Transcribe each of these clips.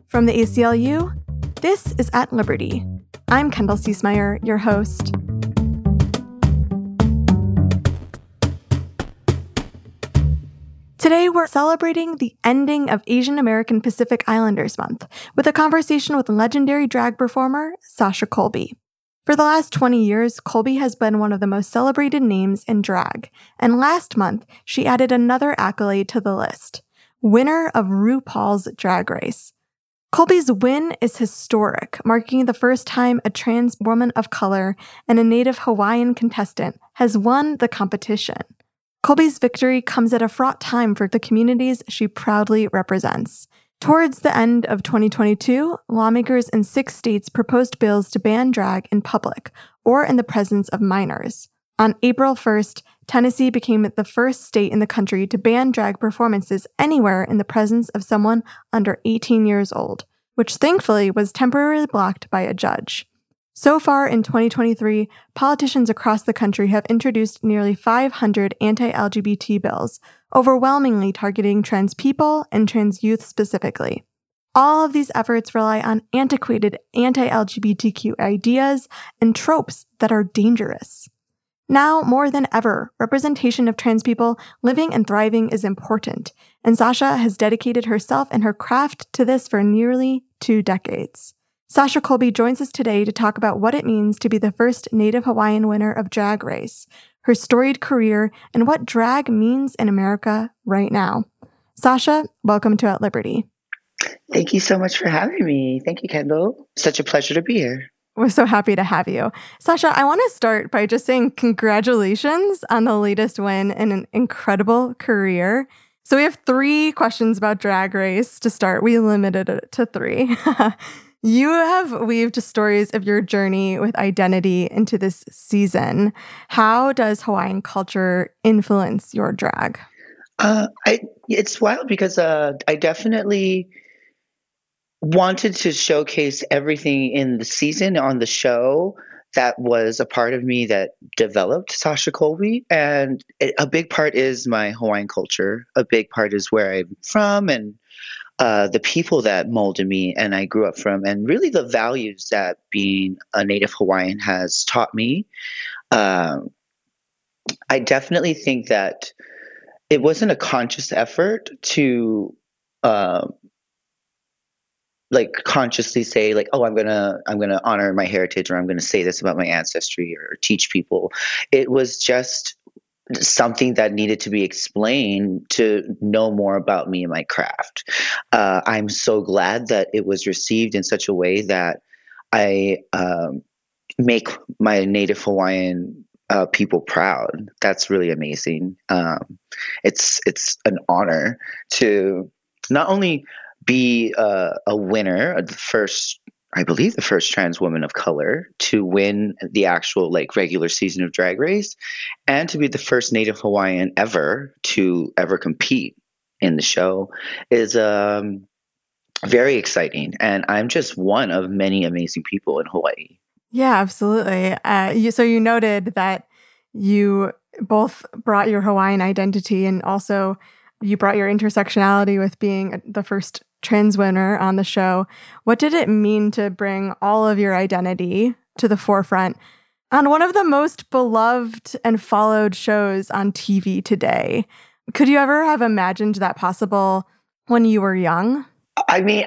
From the ACLU, this is At Liberty. I'm Kendall Ciesmeyer, your host. Today, we're celebrating the ending of Asian American Pacific Islanders Month with a conversation with legendary drag performer Sasha Colby. For the last 20 years, Colby has been one of the most celebrated names in drag, and last month, she added another accolade to the list, winner of RuPaul's Drag Race. Colby's win is historic, marking the first time a trans woman of color and a native Hawaiian contestant has won the competition. Colby's victory comes at a fraught time for the communities she proudly represents. Towards the end of 2022, lawmakers in 6 states proposed bills to ban drag in public or in the presence of minors. On April 1st, Tennessee became the first state in the country to ban drag performances anywhere in the presence of someone under 18 years old, which thankfully was temporarily blocked by a judge. So far in 2023, politicians across the country have introduced nearly 500 anti-LGBT bills, overwhelmingly targeting trans people and trans youth specifically. All of these efforts rely on antiquated anti-LGBTQ ideas and tropes that are dangerous. Now, more than ever, representation of trans people living and thriving is important, and Sasha has dedicated herself and her craft to this for nearly 2 decades. Sasha Colby joins us today to talk about what it means to be the first Native Hawaiian winner of Drag Race, her storied career, and what drag means in America right now. Sasha, welcome to At Liberty. Thank you so much for having me. Thank you, Kendall. Such a pleasure to be here. We're so happy to have you. Sasha, I want to start by just saying congratulations on the latest win in an incredible career. So we have 3 questions about Drag Race to start. We limited it to 3. You have weaved stories of your journey with identity into this season. How does Hawaiian culture influence your drag? It's wild because I definitely wanted to showcase everything in the season on the show that was a part of me that developed Sasha Colby. And a big part is my Hawaiian culture. A big part is where I'm from and the people that molded me and I grew up from, and really the values that being a Native Hawaiian has taught me. I definitely think that it wasn't a conscious effort to consciously say oh, I'm gonna honor my heritage, or I'm gonna say this about my ancestry or teach people. It was just something that needed to be explained to know more about me and my craft. I'm so glad that it was received in such a way that I make my Native Hawaiian people proud. That's really amazing. It's an honor to not only be a winner, the first trans woman of color to win the actual regular season of Drag Race, and to be the first Native Hawaiian ever to ever compete in the show is very exciting. And I'm just one of many amazing people in Hawaii. Yeah, absolutely. So you noted that you both brought your Hawaiian identity and also you brought your intersectionality with being the first trans winner on the show. What did it mean to bring all of your identity to the forefront on one of the most beloved and followed shows on TV today? Could you ever have imagined that possible when you were young? I mean,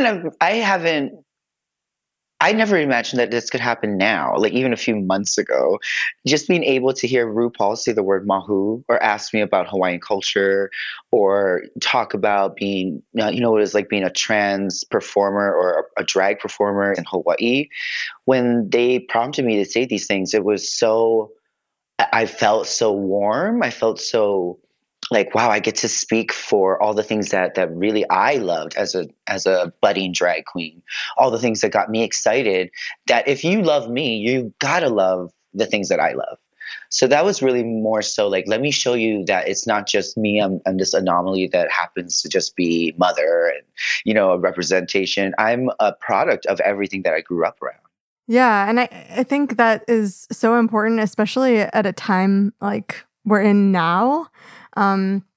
I never imagined that this could happen now, even a few months ago. Just being able to hear RuPaul say the word mahu, or ask me about Hawaiian culture, or talk about being, what it's like being a trans performer or a drag performer in Hawaii. When they prompted me to say these things, I felt so warm. I felt so wow, I get to speak for all the things that really I loved as a budding drag queen, all the things that got me excited, that if you love me, you gotta love the things that I love. So that was really more so let me show you that it's not just me. I'm this anomaly that happens to just be mother and, a representation. I'm a product of everything that I grew up around. Yeah. And I think that is so important, especially at a time like we're in now.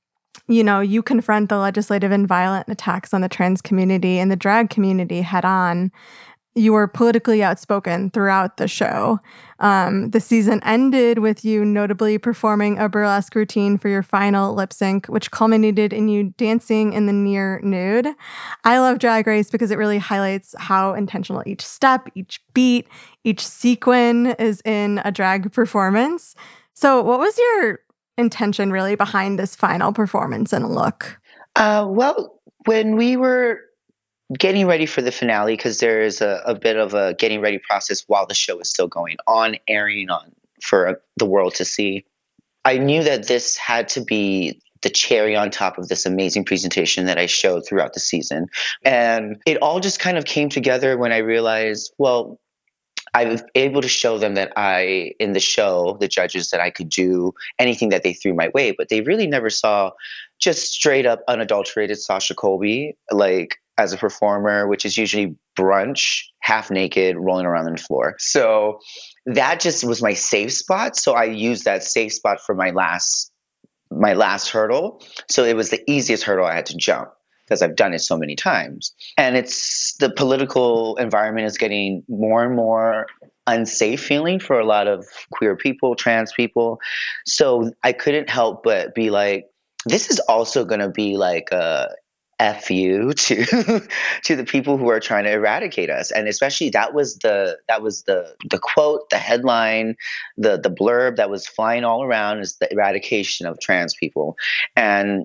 you confront the legislative and violent attacks on the trans community and the drag community head on. You were politically outspoken throughout the show. The season ended with you notably performing a burlesque routine for your final lip sync, which culminated in you dancing in the near nude. I love Drag Race because it really highlights how intentional each step, each beat, each sequin is in a drag performance. So what was your intention really behind this final performance and look? Well, when we were getting ready for the finale, because there is a bit of a getting ready process while the show is still going on, airing on for the world to see. I knew that this had to be the cherry on top of this amazing presentation that I showed throughout the season. And it all just kind of came together when I realized, well, I was able to show them that in the show, the judges, that I could do anything that they threw my way, but they really never saw just straight up unadulterated Sasha Colby, like as a performer, which is usually brunch, half naked, rolling around on the floor. So that just was my safe spot. So I used that safe spot for my last hurdle. So it was the easiest hurdle I had to jump, because I've done it so many times. And the political environment is getting more and more unsafe feeling for a lot of queer people, trans people. So I couldn't help but be like, this is also going to be like a F you to to the people who are trying to eradicate us. And especially that was the quote, the headline, the blurb that was flying all around, is the eradication of trans people. And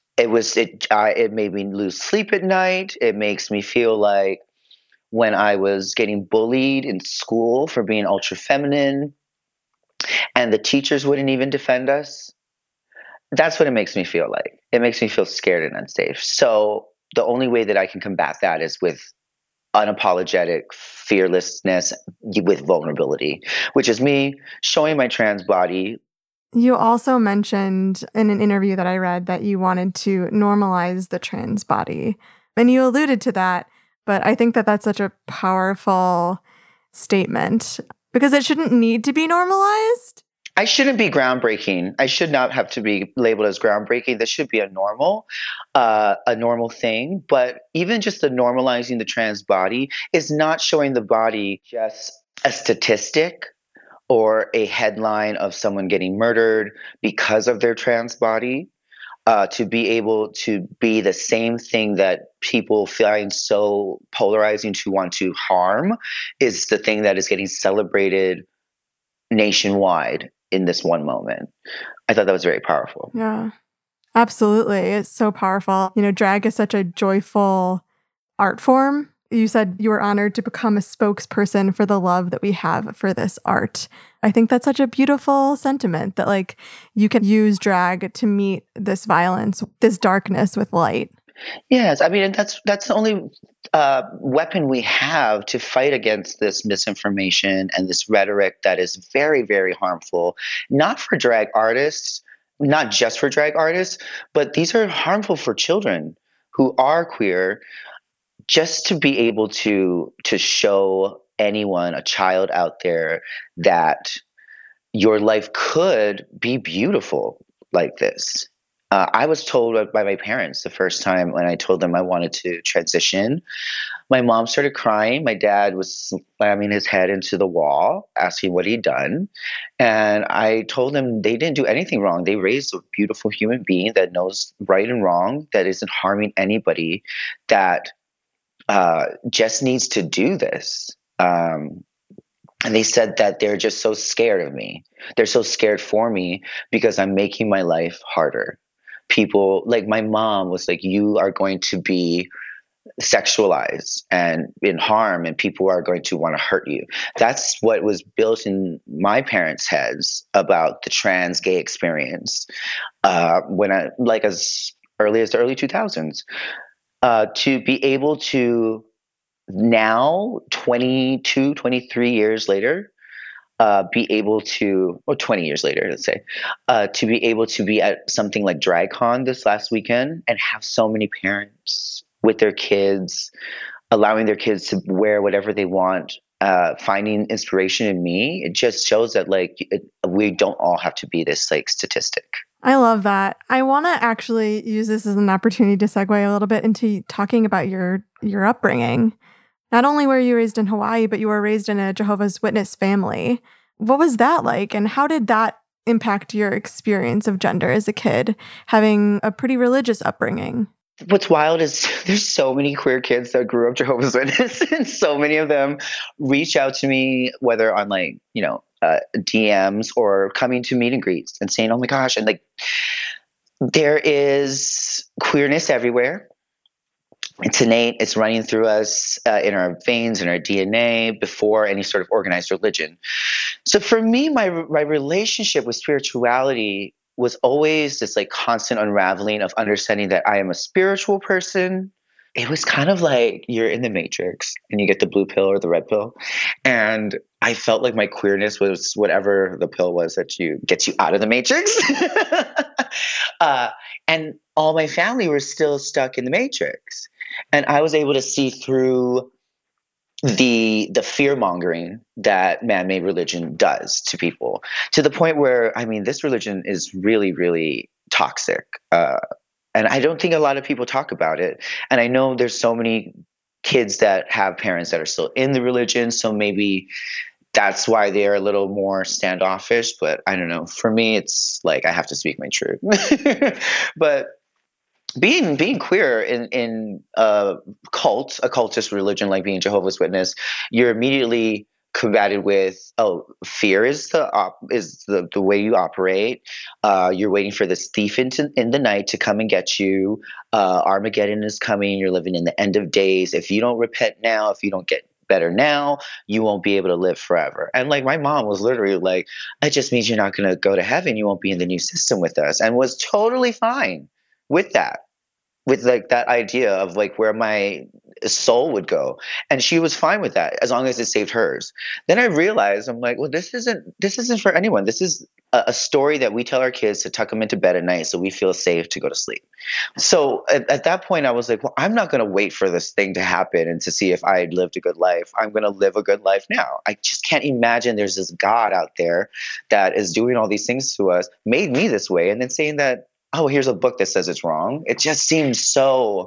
it made me lose sleep at night. It makes me feel like when I was getting bullied in school for being ultra feminine and the teachers wouldn't even defend us. That's what it makes me feel like. It makes me feel scared and unsafe. So the only way that I can combat that is with unapologetic fearlessness with vulnerability, which is me showing my trans body. You also mentioned in an interview that I read that you wanted to normalize the trans body. And you alluded to that, but I think that that's such a powerful statement because it shouldn't need to be normalized. I shouldn't be groundbreaking. I should not have to be labeled as groundbreaking. This should be a normal thing. But even just the normalizing the trans body is not showing the body just a statistic or a headline of someone getting murdered because of their trans body. To be able to be the same thing that people find so polarizing to want to harm is the thing that is getting celebrated nationwide in this one moment. I thought that was very powerful. Yeah, absolutely. It's so powerful. Drag is such a joyful art form. You said you were honored to become a spokesperson for the love that we have for this art. I think that's such a beautiful sentiment that you can use drag to meet this violence, this darkness with light. Yes, I mean, that's the only weapon we have to fight against this misinformation and this rhetoric that is very, very harmful, not for drag artists, not just for drag artists, but these are harmful for children who are queer. Just to be able to show anyone, a child out there, that your life could be beautiful like this. I was told by my parents the first time when I told them I wanted to transition. My mom started crying. My dad was slamming his head into the wall, asking what he'd done. And I told them they didn't do anything wrong. They raised a beautiful human being that knows right and wrong, that isn't harming anybody, that just needs to do this. And they said that they're just so scared of me. They're so scared for me because I'm making my life harder. People, like my mom was like, you are going to be sexualized and in harm, and people are going to want to hurt you. That's what was built in my parents' heads about the trans gay experience when I, as early as the early 2000s. To be able to now, 22, 23 years later, be able to, or 20 years later, let's say, to be able to be at something like DragCon this last weekend and have so many parents with their kids, allowing their kids to wear whatever they want, finding inspiration in me, it just shows that we don't all have to be this statistic. I love that. I want to actually use this as an opportunity to segue a little bit into talking about your upbringing. Not only were you raised in Hawaii, but you were raised in a Jehovah's Witness family. What was that like, and how did that impact your experience of gender as a kid, having a pretty religious upbringing? What's wild is there's so many queer kids that grew up Jehovah's Witness, and so many of them reach out to me, whether on DMs or coming to meet and greets and saying, "Oh my gosh!" And like, there is queerness everywhere. It's innate. It's running through us in our veins, in our DNA, before any sort of organized religion. So for me, my relationship with spirituality was always this like constant unraveling of understanding that I am a spiritual person. It was kind of like you're in the Matrix and you get the blue pill or the red pill. And I felt like my queerness was whatever the pill was that gets you out of the Matrix. And all my family were still stuck in the Matrix. And I was able to see through the fear mongering that man-made religion does to people, to the point where, I mean, this religion is really, really toxic. And I don't think a lot of people talk about it. And I know there's so many kids that have parents that are still in the religion. So maybe that's why they're a little more standoffish. But I don't know. For me, it's like I have to speak my truth. But being queer in a cultist religion like being Jehovah's Witness, you're immediately combated with, fear is the way you operate. You're waiting for this thief in the night to come and get you. Armageddon is coming. You're living in the end of days. If you don't repent now, if you don't get better now, you won't be able to live forever. And like my mom was literally like, it just means you're not going to go to heaven. You won't be in the new system with us, and was totally fine with that, with like that idea of like where my soul would go. And she was fine with that as long as it saved hers. Then I realized, I'm like, well, this isn't for anyone. This is a story that we tell our kids to tuck them into bed at night so we feel safe to go to sleep. So at that point I was like, well, I'm not going to wait for this thing to happen and to see if I lived a good life. I'm going to live a good life now. I just can't imagine there's this God out there that is doing all these things to us, made me this way, and then saying that, oh, here's a book that says it's wrong. It just seems so,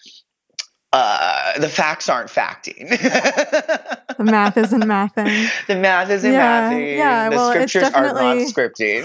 the facts aren't facting. The math isn't mathing. The math isn't mathing. Yeah, the scriptures are not scripting.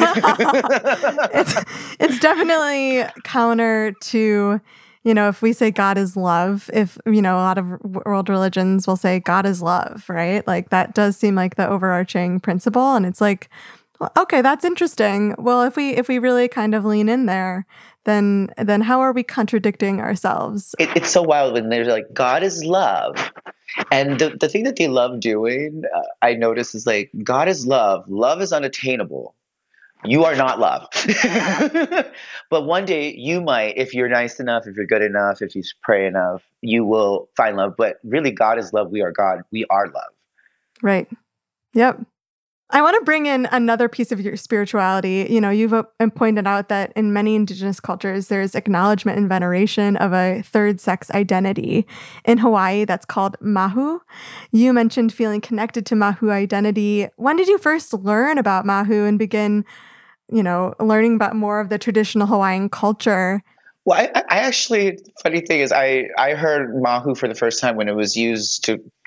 It's definitely counter to, if we say God is love, if, a lot of world religions will say God is love, right? Like that does seem like the overarching principle. And it's like, okay, that's interesting. Well, if we really kind of lean in there, then how are we contradicting ourselves? It's so wild when they're like, God is love. And the thing that they love doing, I notice, is like, God is love. Love is unattainable. You are not love. But one day you might, if you're nice enough, if you're good enough, if you pray enough, you will find love. But really, God is love. We are God. We are love. Right. Yep. I want to bring in another piece of your spirituality. You've pointed out that in many indigenous cultures, there's acknowledgement and veneration of a third sex identity. In Hawaii, that's called mahu. You mentioned feeling connected to mahu identity. When did you first learn about mahu and begin, learning about more of the traditional Hawaiian culture? Well, I actually, funny thing is, I heard mahu for the first time when it was used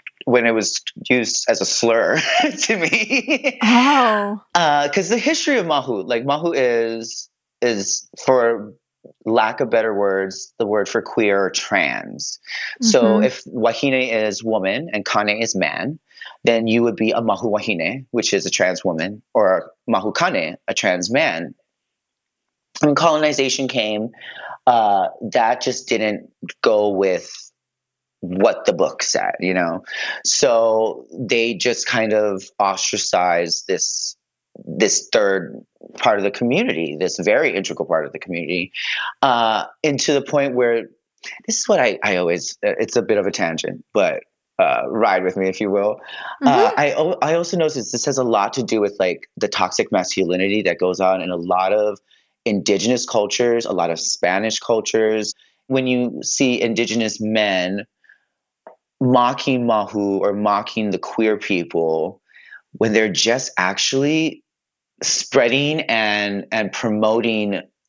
as a slur to me. Oh. Because the history of mahu, like mahu is, for lack of better words, the word for queer or trans. Mm-hmm. So if wahine is woman and kane is man, then you would be a mahu wahine, which is a trans woman, or mahu kane, a trans man. When colonization came, that just didn't go with what the book said, So they just kind of ostracized this third part of the community, this very integral part of the community, and to the point where, this is what I always, it's a bit of a tangent, but ride with me if you will. Mm-hmm. I also noticed this has a lot to do with like the toxic masculinity that goes on in a lot of indigenous cultures, a lot of Spanish cultures. When you see indigenous men mocking mahu or mocking the queer people, when they're just actually spreading and promoting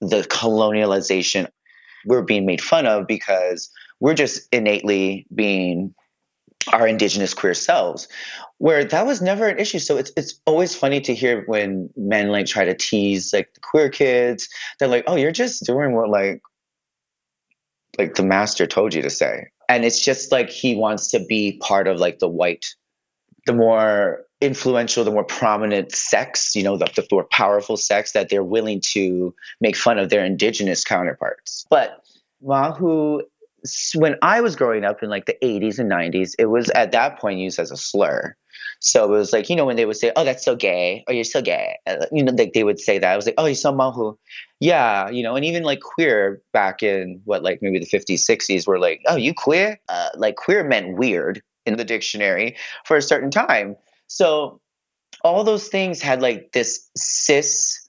the colonialization. We're being made fun of because we're just innately being our indigenous queer selves, where that was never an issue. So it's always funny to hear when men like try to tease like the queer kids. They're like, oh, you're just doing what like the master told you to say. And it's just like he wants to be part of like the white, the more influential, the more prominent sex, the more powerful sex, that they're willing to make fun of their indigenous counterparts. But Mahu, when I was growing up in like the 80s and 90s, it was at that point used as a slur. So it was like, when they would say, oh, that's so gay, or you're so gay, like they would say that. I was like, oh, you're so Mahu. Yeah, and even like queer back in like maybe the 50s, 60s were like, oh, you queer? Like queer meant weird in the dictionary for a certain time. So all those things had like this cis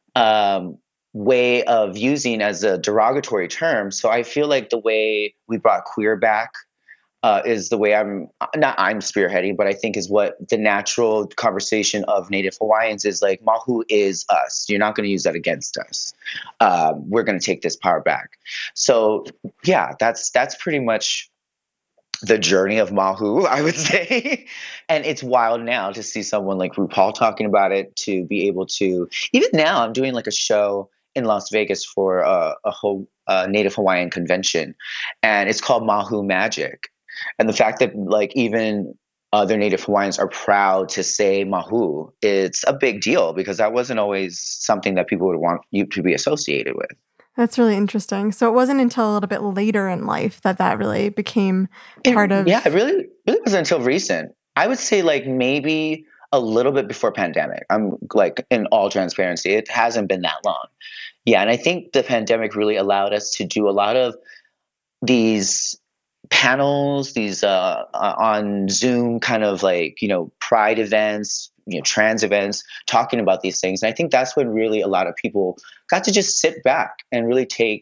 way of using as a derogatory term. So I feel like the way we brought queer back is the way I'm spearheading, but I think is what the natural conversation of Native Hawaiians is like. Mahu is us. You're not going to use that against us. We're going to take this power back. So yeah, that's pretty much the journey of Mahu, I would say. And it's wild now to see someone like RuPaul talking about it, to be able to, even now I'm doing like a show in Las Vegas for a whole Native Hawaiian convention, and it's called Mahu Magic. And the fact that like even other Native Hawaiians are proud to say Mahu, it's a big deal, because that wasn't always something that people would want you to be associated with. That's really interesting. So it wasn't until a little bit later in life that really became part of... Yeah, it really wasn't until recent. I would say like maybe a little bit before pandemic. I'm like, in all transparency, it hasn't been that long. Yeah, and I think the pandemic really allowed us to do a lot of these panels, these on Zoom kind of like, pride events, trans events, talking about these things. And I think that's when really a lot of people got to just sit back and really take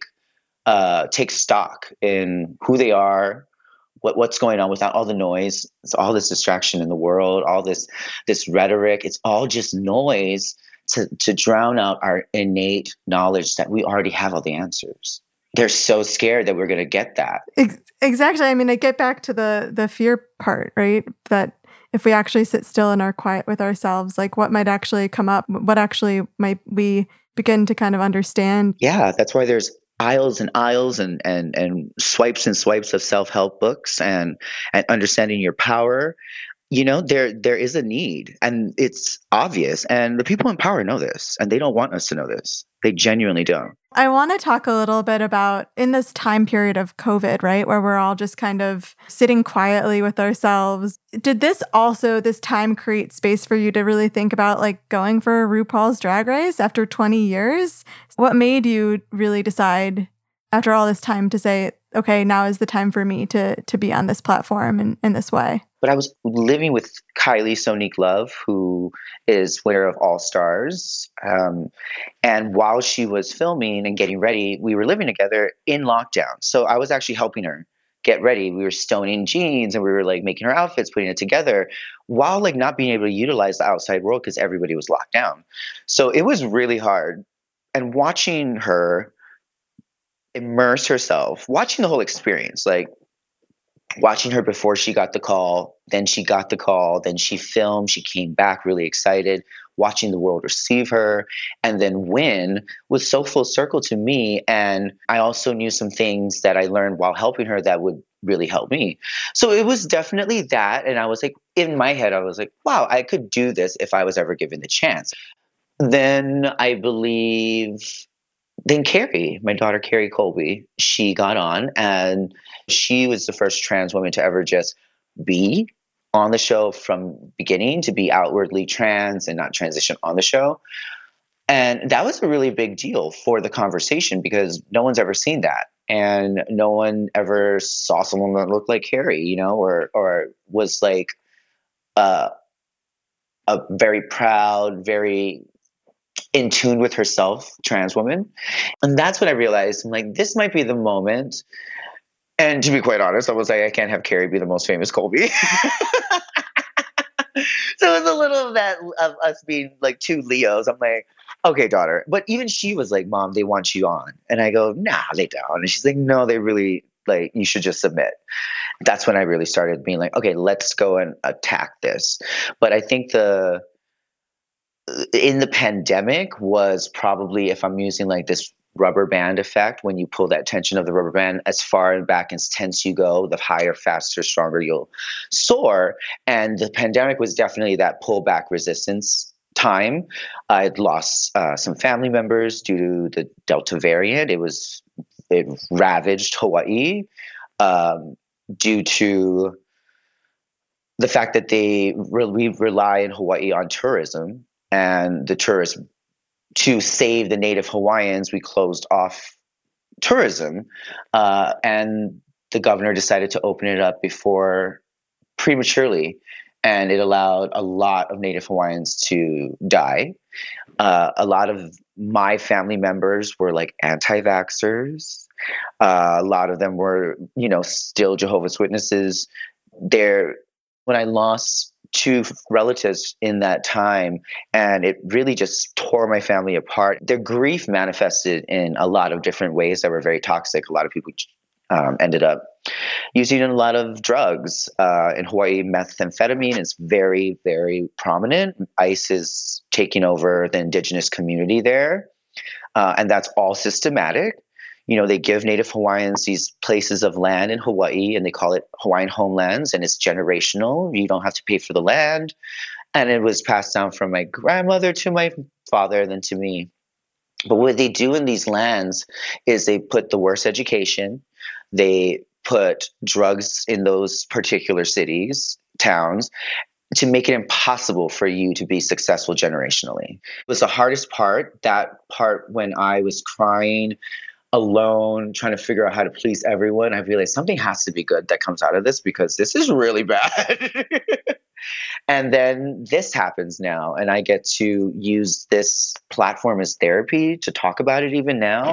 stock in who they are, what's going on without all the noise. It's all this distraction in the world, all this rhetoric. It's all just noise to drown out our innate knowledge that we already have all the answers. They're so scared that we're going to get that. Exactly. I mean, I get back to the fear part, right? That if we actually sit still and are quiet with ourselves, like what might actually come up, what actually might we begin to kind of understand. Yeah, that's why there's aisles and aisles and swipes and swipes of self-help books and understanding your power. There is a need, and it's obvious. And the people in power know this, and they don't want us to know this. They genuinely don't. I want to talk a little bit about in this time period of COVID, right, where we're all just kind of sitting quietly with ourselves. Did this time create space for you to really think about like going for RuPaul's Drag Race after 20 years? What made you really decide after all this time to say, okay, now is the time for me to be on this platform in this way? But I was living with Kylie Sonique Love, who is winner of All Stars. And while she was filming and getting ready, we were living together in lockdown. So I was actually helping her get ready. We were stoning jeans and we were like making her outfits, putting it together, while like not being able to utilize the outside world because everybody was locked down. So it was really hard. And watching her immerse herself, watching the whole experience, like watching her before she got the call, then she got the call, then she filmed, she came back really excited, watching the world receive her, and then win was so full circle to me. And I also knew some things that I learned while helping her that would really help me. So it was definitely that. And I was like, in my head, I was like, wow, I could do this if I was ever given the chance. Then I believe... Then Carrie, my daughter Carrie Colby, she got on, and she was the first trans woman to ever just be on the show from beginning, to be outwardly trans and not transition on the show. And that was a really big deal for the conversation, because no one's ever seen that. And no one ever saw someone that looked like Carrie, or was like a very proud, very in tune with herself, trans woman. And that's when I realized, I'm like, this might be the moment. And to be quite honest, I was like, I can't have Carrie be the most famous Colby. So it was a little of that, of us being like two Leos. I'm like, okay, daughter. But even she was like, Mom, they want you on. And I go, nah, they don't. And she's like, no, they really, like, you should just submit. That's when I really started being like, okay, let's go and attack this. But I think in the pandemic was probably, if I'm using like this rubber band effect, when you pull that tension of the rubber band, as far and back as tense you go, the higher, faster, stronger you'll soar. And the pandemic was definitely that pullback resistance time. I'd lost some family members due to the Delta variant. It ravaged Hawaii due to the fact that we rely in Hawaii on tourism, and the tourists, to save the native Hawaiians, we closed off tourism, and the governor decided to open it up before prematurely, and it allowed a lot of native Hawaiians to die. A lot of my family members were like anti-vaxxers. A lot of them were, still Jehovah's Witnesses. When I lost two relatives in that time, and it really just tore my family apart. Their grief manifested in a lot of different ways that were very toxic. A lot of people ended up using a lot of drugs. In Hawaii, methamphetamine is very, very prominent. ICE is taking over the indigenous community there, and that's all systematic. They give Native Hawaiians these places of land in Hawaii, and they call it Hawaiian homelands, and it's generational. You don't have to pay for the land. And it was passed down from my grandmother to my father, then to me. But what they do in these lands is they put the worst education. They put drugs in those particular cities, towns, to make it impossible for you to be successful generationally. It was the hardest part, that part when I was crying alone, trying to figure out how to please everyone. I realized something has to be good that comes out of this, because this is really bad. And then this happens now, and I get to use this platform as therapy to talk about it even now,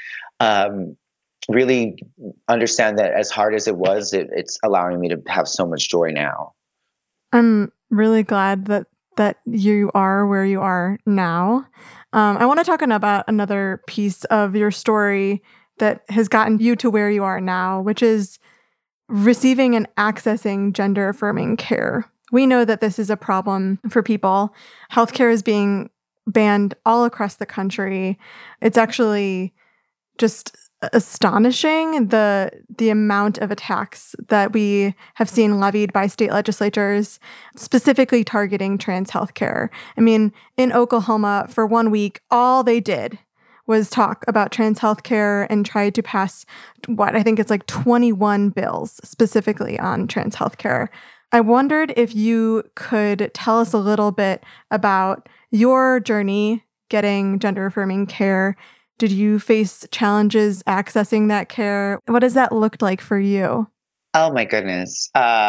and really understand that as hard as it was, it's allowing me to have so much joy now. I'm really glad that you are where you are now. I want to talk about another piece of your story that has gotten you to where you are now, which is receiving and accessing gender-affirming care. We know that this is a problem for people. Healthcare is being banned all across the country. It's actually just astonishing, the amount of attacks that we have seen levied by state legislatures, specifically targeting trans healthcare. I mean, in Oklahoma, for 1 week, all they did was talk about trans healthcare and try to pass I think it's like 21 bills specifically on trans healthcare. I wondered if you could tell us a little bit about your journey getting gender-affirming care. Did you face challenges accessing that care? What does that look like for you? Oh my goodness.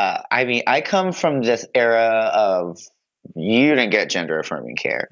I come from this era of you didn't get gender affirming care.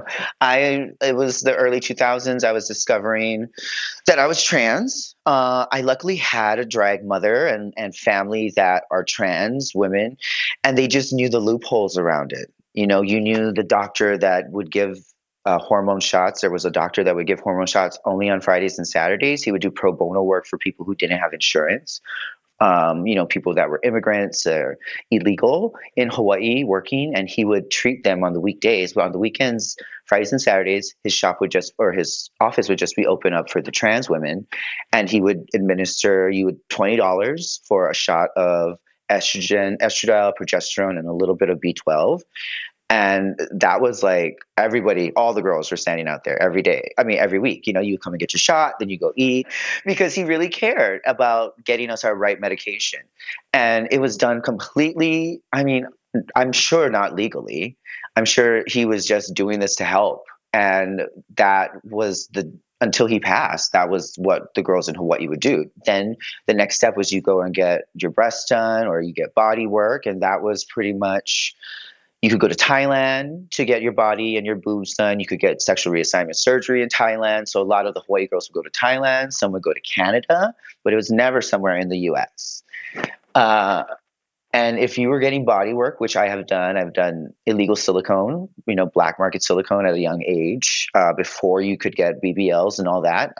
It was the early 2000s. I was discovering that I was trans. I luckily had a drag mother and family that are trans women, and they just knew the loopholes around it. You knew the doctor that would give hormone shots. There was a doctor that would give hormone shots only on Fridays and Saturdays. He would do pro bono work for people who didn't have insurance. People that were immigrants or illegal in Hawaii working, and he would treat them on the weekdays. But on the weekends, Fridays and Saturdays, his office would just be open up for the trans women, and he would administer you $20 for a shot of estrogen, estradiol, progesterone, and a little bit of B12. And that was like all the girls were standing out there every day. I mean, every week, you come and get your shot, then you go eat, because he really cared about getting us our right medication. And it was done completely, I'm sure not legally. I'm sure he was just doing this to help. And that was until he passed, that was what the girls in Hawaii would do. Then the next step was you go and get your breasts done, or you get body work. And that was pretty much, you could go to Thailand to get your body and your boobs done. You could get sexual reassignment surgery in Thailand. So a lot of the Hawaii girls would go to Thailand. Some would go to Canada, but it was never somewhere in the U.S. And if you were getting body work, which I've done illegal silicone, black market silicone at a young age, before you could get BBLs and all that.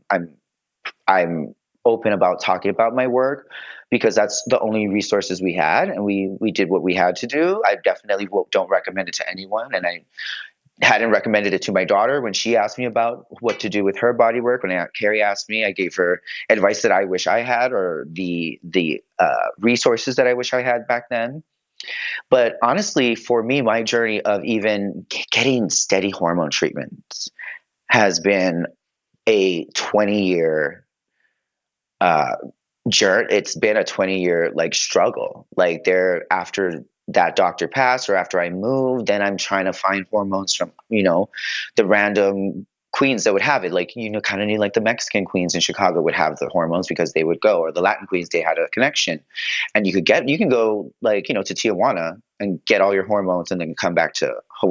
I'm open about talking about my work because that's the only resources we had, and we did what we had to do. I definitely don't recommend it to anyone, and I hadn't recommended it to my daughter when she asked me about what to do with her body work. When Carrie asked me, I gave her advice that I wish I had, or the resources that I wish I had back then. But honestly, for me, my journey of even getting steady hormone treatments has been a 20-year journey. It's been a 20-year struggle. After that doctor passed or after I moved, then I'm trying to find hormones from, the random queens that would have it. Kind of need the Mexican queens in Chicago would have the hormones because they would go, or the Latin queens, they had a connection. And you can go to Tijuana and get all your hormones and then come back to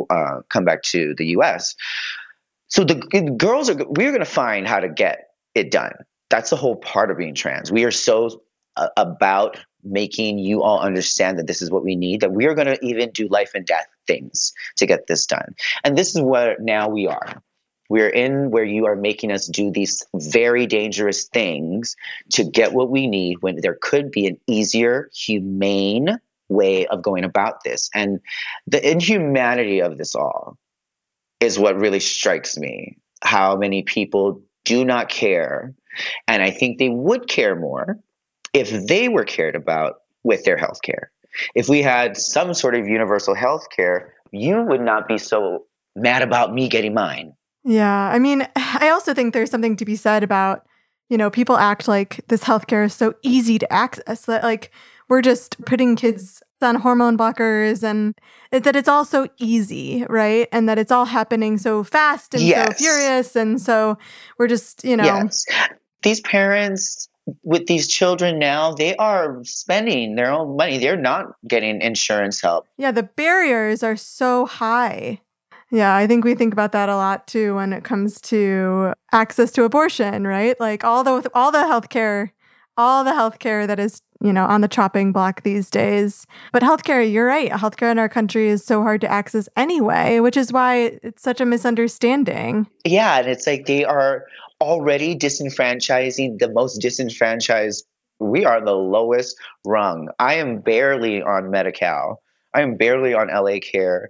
the US. So we're going to find how to get it done. That's the whole part of being trans. We are so about making you all understand that this is what we need, that we are going to even do life and death things to get this done. And this is where now we are. We're in where you are making us do these very dangerous things to get what we need, when there could be an easier, humane way of going about this. And the inhumanity of this all is what really strikes me. How many people do not care. And I think they would care more if they were cared about with their health care. If we had some sort of universal health care, you would not be so mad about me getting mine. Yeah. I mean, I also think there's something to be said about, people act like this healthcare is so easy to access, that we're just putting kids on hormone blockers, and that it's all so easy, right? And that it's all happening so fast and so furious. And so we're just, Yes. These parents with these children now, they are spending their own money. They're not getting insurance help. Yeah, the barriers are so high. Yeah, I think we think about that a lot too when it comes to access to abortion, right? All the healthcare that is, on the chopping block these days. But healthcare, you're right. Healthcare in our country is so hard to access anyway, which is why it's such a misunderstanding. Yeah, and it's they are already disenfranchising the most disenfranchised. We are the lowest rung. I am barely on Medi-Cal. I am barely on LA Care.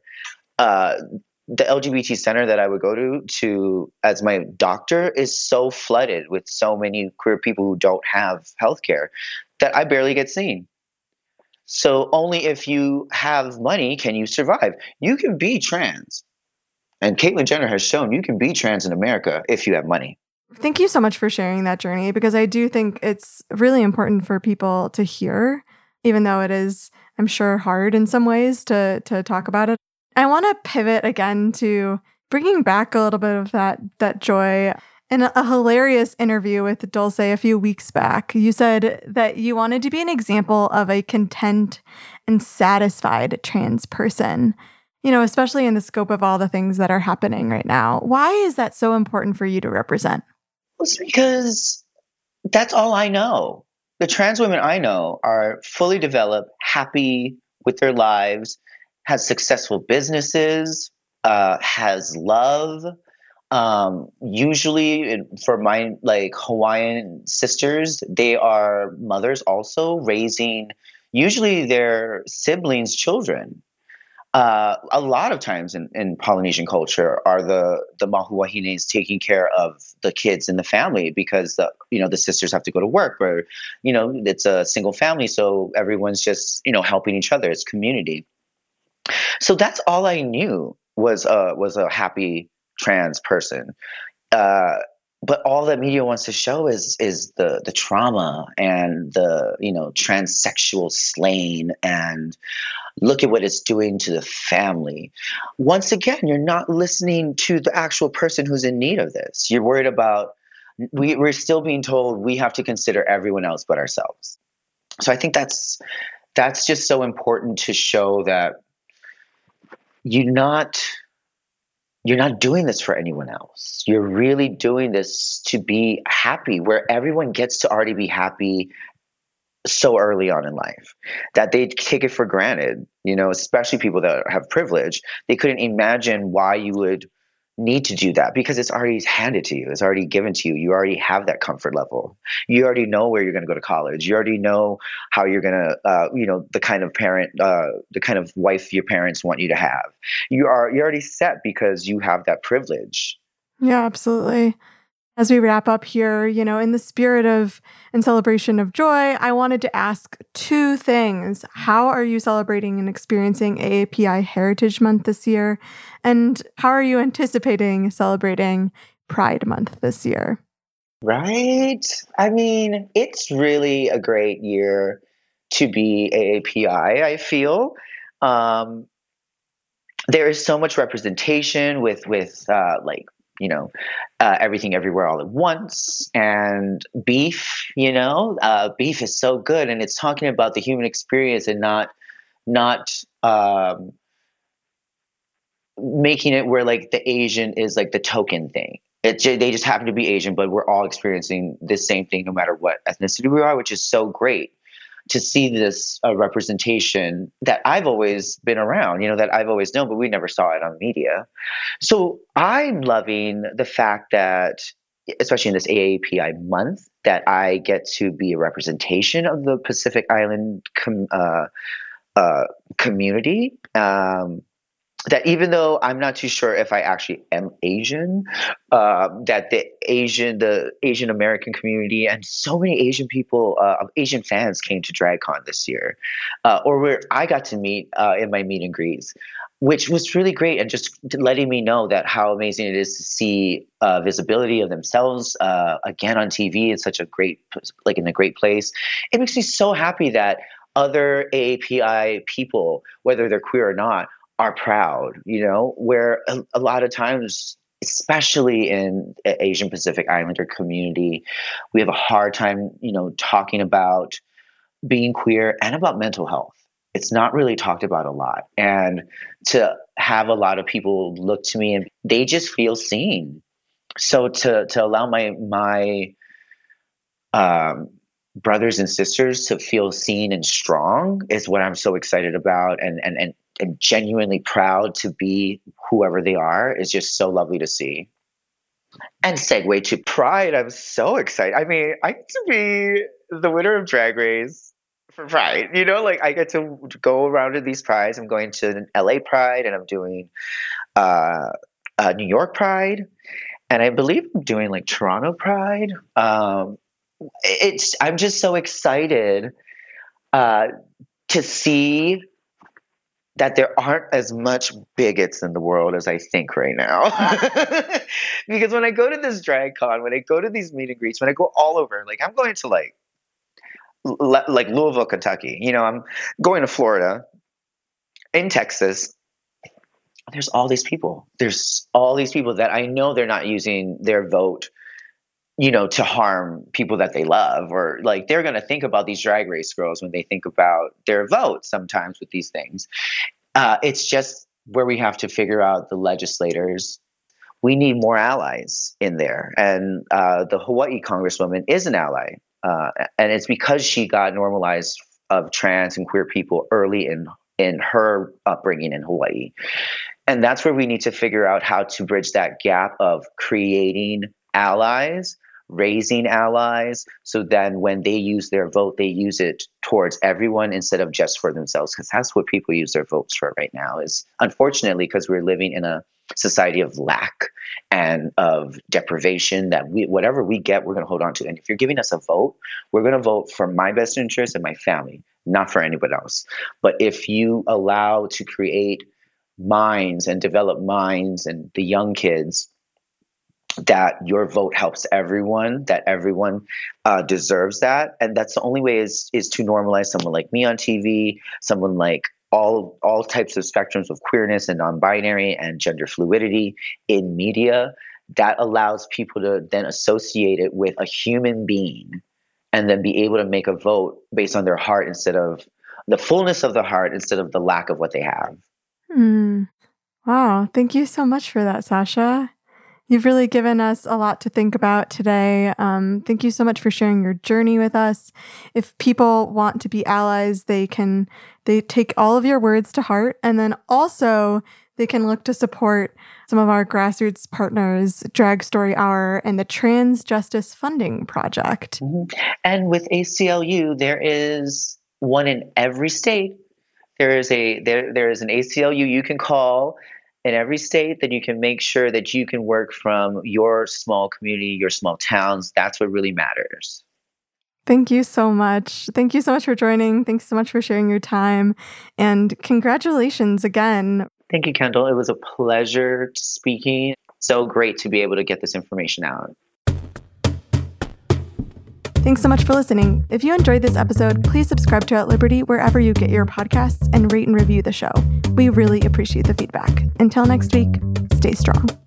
The LGBT center that I would go to as my doctor is so flooded with so many queer people who don't have healthcare that I barely get seen. So only if you have money can you survive. You can be trans. And Caitlyn Jenner has shown you can be trans in America if you have money. Thank you so much for sharing that journey, because I do think it's really important for people to hear, even though it is, I'm sure, hard in some ways to talk about it. I want to pivot again to bringing back a little bit of that joy. In a hilarious interview with Dulce a few weeks back, you said that you wanted to be an example of a content and satisfied trans person, especially in the scope of all the things that are happening right now. Why is that so important for you to represent? It's because that's all I know. The trans women I know are fully developed, happy with their lives, has successful businesses, has love. Usually for my Hawaiian sisters, they are mothers also raising usually their siblings' children. A lot of times in Polynesian culture are the mahuahines taking care of the kids in the family, because the sisters have to go to work, or it's a single family, so everyone's just helping each other. It's community. So that's all I knew was a happy trans person. But all that media wants to show is the trauma and the transsexual slaying, and look at what it's doing to the family. Once again, you're not listening to the actual person who's in need of this. You're worried about we're still being told we have to consider everyone else but ourselves. So I think that's just so important to show that you're not doing this for anyone else. You're really doing this to be happy, where everyone gets to already be happy so early on in life that they take it for granted, especially people that have privilege. They couldn't imagine why you would need to do that because it's already handed to you. It's already given to you. You already have that comfort level. You already know where you're going to go to college. You already know how you're going to, the kind of parent, the kind of wife your parents want you to have. You're already set because you have that privilege. Yeah, absolutely. As we wrap up here, in the spirit of and celebration of joy, I wanted to ask two things. How are you celebrating and experiencing AAPI Heritage Month this year? And how are you anticipating celebrating Pride Month this year? Right? I mean, it's really a great year to be AAPI, I feel. There is so much representation with everything everywhere all at once, and beef. Beef is so good, and it's talking about the human experience and not making it where like the Asian is like the token thing. They just happen to be Asian, but we're all experiencing the same thing no matter what ethnicity we are, which is so great to see this representation that I've always been around, that I've always known, but we never saw it on media. So I'm loving the fact that, especially in this AAPI month, that I get to be a representation of the Pacific Island community. That even though I'm not too sure if I actually am Asian, that the Asian American community and so many Asian people, Asian fans came to DragCon this year, or where I got to meet in my meet and greets, which was really great, and just letting me know that how amazing it is to see visibility of themselves again on TV in such a great, like in a great place. It makes me so happy that other AAPI people, whether they're queer or not, are proud, where a lot of times, especially in Asian Pacific Islander community, we have a hard time, talking about being queer and about mental health. It's not really talked about a lot. And to have a lot of people look to me and they just feel seen. So to allow my brothers and sisters to feel seen and strong is what I'm so excited about, and genuinely proud to be whoever they are is just so lovely to see. And segue to Pride, I'm so excited. I mean, I get to be the winner of Drag Race for Pride. I get to go around to these prides. I'm going to LA Pride, and I'm doing New York Pride, and I believe I'm doing like Toronto Pride. I'm just so excited to see that there aren't as much bigots in the world as I think right now. Because when I go to this drag con, when I go to these meet and greets, when I go all over, like I'm going to like Louisville, Kentucky, I'm going to Florida, in Texas. There's all these people. There's all these people that I know they're not using their vote to harm people that they love, or like they're going to think about these Drag Race girls when they think about their vote sometimes with these things. It's just where we have to figure out the legislators. We need more allies in there. And the Hawaii Congresswoman is an ally. And it's because she got normalized of trans and queer people early in her upbringing in Hawaii. And that's where we need to figure out how to bridge that gap of creating allies, raising allies, so then when they use their vote, they use it towards everyone instead of just for themselves, because that's what people use their votes for right now, is unfortunately because we're living in a society of lack and of deprivation, that whatever we get, we're going to hold on to. And if you're giving us a vote, we're going to vote for my best interest and my family, not for anybody else. But if you allow to create minds and develop minds and the young kids, that your vote helps everyone, that everyone deserves that. And that's the only way is to normalize someone like me on TV, someone like all types of spectrums of queerness and non-binary and gender fluidity in media. That allows people to then associate it with a human being and then be able to make a vote based on their heart instead of the fullness of the heart instead of the lack of what they have. Wow. Thank you so much for that, Sasha. You've really given us a lot to think about today. Thank you so much for sharing your journey with us. If people want to be allies, they take all of your words to heart, and then also they can look to support some of our grassroots partners, Drag Story Hour and the Trans Justice Funding Project. Mm-hmm. And with ACLU, there is one in every state. There is an ACLU you can call in every state that you can make sure that you can work from your small community, your small towns. That's what really matters. Thank you so much. Thank you so much for joining. Thanks so much for sharing your time. And congratulations again. Thank you, Kendall. It was a pleasure speaking. So great to be able to get this information out. Thanks so much for listening. If you enjoyed this episode, please subscribe to At Liberty wherever you get your podcasts and rate and review the show. We really appreciate the feedback. Until next week, stay strong.